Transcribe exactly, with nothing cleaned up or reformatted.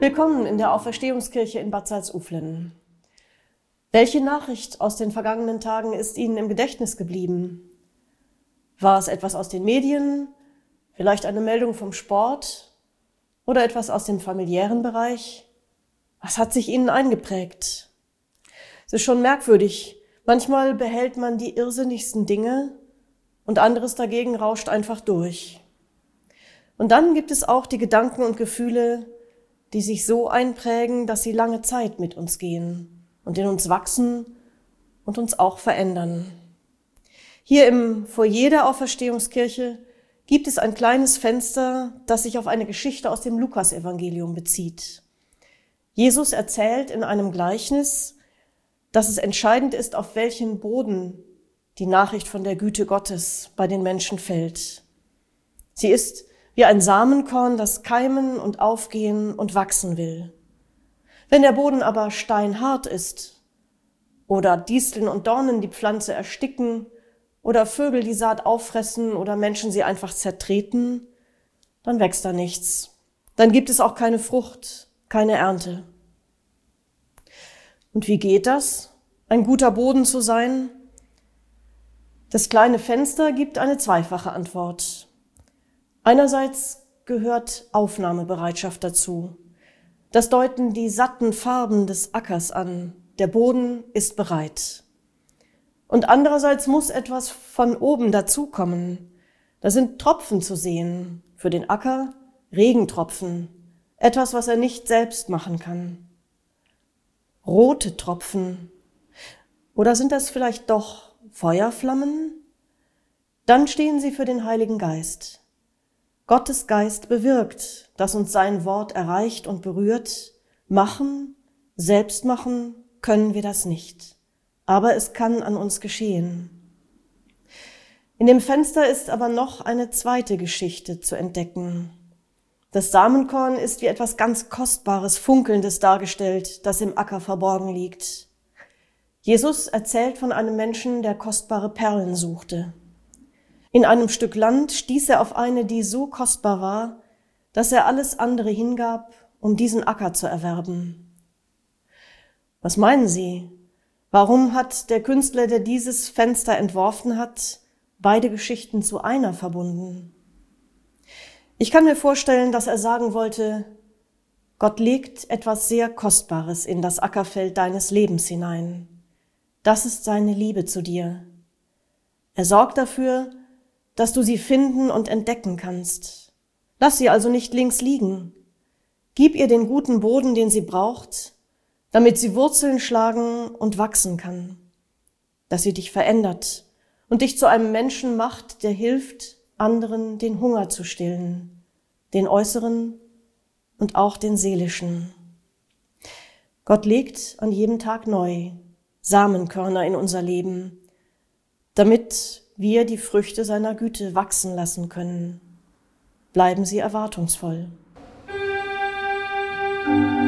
Willkommen in der Auferstehungskirche in Bad Salzuflen. Welche Nachricht aus den vergangenen Tagen ist Ihnen im Gedächtnis geblieben? War es etwas aus den Medien, vielleicht eine Meldung vom Sport oder etwas aus dem familiären Bereich? Was hat sich Ihnen eingeprägt? Es ist schon merkwürdig. Manchmal behält man die irrsinnigsten Dinge und anderes dagegen rauscht einfach durch. Und dann gibt es auch die Gedanken und Gefühle, die sich so einprägen, dass sie lange Zeit mit uns gehen und in uns wachsen und uns auch verändern. Hier im Foyer der Auferstehungskirche gibt es ein kleines Fenster, das sich auf eine Geschichte aus dem Lukasevangelium bezieht. Jesus erzählt in einem Gleichnis, dass es entscheidend ist, auf welchen Boden die Nachricht von der Güte Gottes bei den Menschen fällt. Sie ist wie ein Samenkorn, das keimen und aufgehen und wachsen will. Wenn der Boden aber steinhart ist oder Disteln und Dornen die Pflanze ersticken oder Vögel die Saat auffressen oder Menschen sie einfach zertreten, dann wächst da nichts. Dann gibt es auch keine Frucht, keine Ernte. Und wie geht das, ein guter Boden zu sein? Das kleine Fenster gibt eine zweifache Antwort. Einerseits gehört Aufnahmebereitschaft dazu. Das deuten die satten Farben des Ackers an. Der Boden ist bereit. Und andererseits muss etwas von oben dazukommen. Da sind Tropfen zu sehen. Für den Acker Regentropfen. Etwas, was er nicht selbst machen kann. Rote Tropfen. Oder sind das vielleicht doch Feuerflammen? Dann stehen sie für den Heiligen Geist. Gottes Geist bewirkt, dass uns sein Wort erreicht und berührt. Machen, selbst machen können wir das nicht. Aber es kann an uns geschehen. In dem Fenster ist aber noch eine zweite Geschichte zu entdecken. Das Samenkorn ist wie etwas ganz Kostbares, Funkelndes dargestellt, das im Acker verborgen liegt. Jesus erzählt von einem Menschen, der kostbare Perlen suchte. In einem Stück Land stieß er auf eine, die so kostbar war, dass er alles andere hingab, um diesen Acker zu erwerben. Was meinen Sie? Warum hat der Künstler, der dieses Fenster entworfen hat, beide Geschichten zu einer verbunden? Ich kann mir vorstellen, dass er sagen wollte, Gott legt etwas sehr Kostbares in das Ackerfeld deines Lebens hinein. Das ist seine Liebe zu dir. Er sorgt dafür, dass du sie finden und entdecken kannst. Lass sie also nicht links liegen. Gib ihr den guten Boden, den sie braucht, damit sie Wurzeln schlagen und wachsen kann. Dass sie dich verändert und dich zu einem Menschen macht, der hilft, anderen den Hunger zu stillen, den äußeren und auch den seelischen. Gott legt an jedem Tag neu Samenkörner in unser Leben, damit wir die Früchte seiner Güte wachsen lassen können. Bleiben Sie erwartungsvoll.